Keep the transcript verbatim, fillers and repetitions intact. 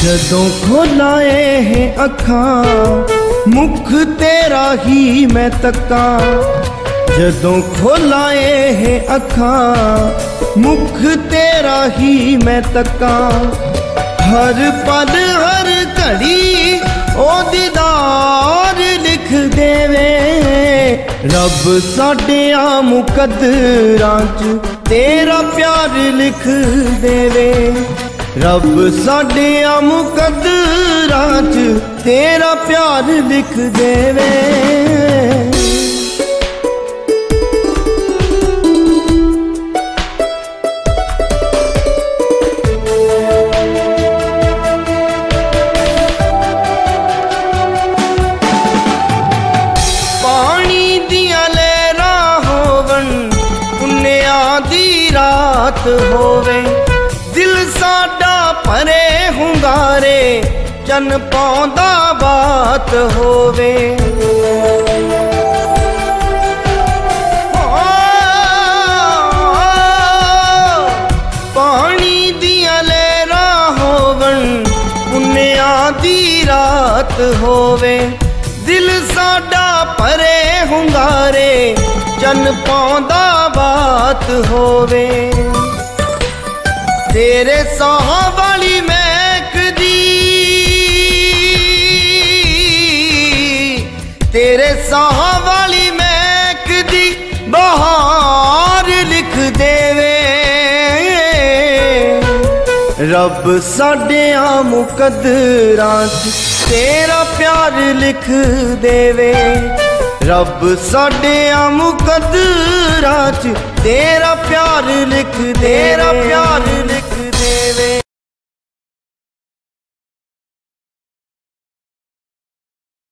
जदों खोला है अखां मुख तेरा ही मैं तका। जदों खोला है अखां मुख तेरा ही मैं तका। हर पल हर घड़ी ओ दीदार लिख देवे। रब साडियां मुकद्दरां च तेरा प्यार लिख देवे। रब साडियां मुकद्दरां च तेरा प्यार लिख देवे। रात होवे दिल साडा भरे हुंगारे चन पौंदा बात होवे। पानी दियां लहरां होवन पुन्निया दी रात होवे। दिल साडा भरे हुंगारे चन पौंदा बात होवे। तेरे साह वाली महक दी तेरे साह वाली महक दी बहार लिख देवे। रब साडियां मुकद्दरां च तेरा प्यार लिख देवे। रब साडियां मुकद्दरां च तेरा प्यार लिख तेरा प्यार लिख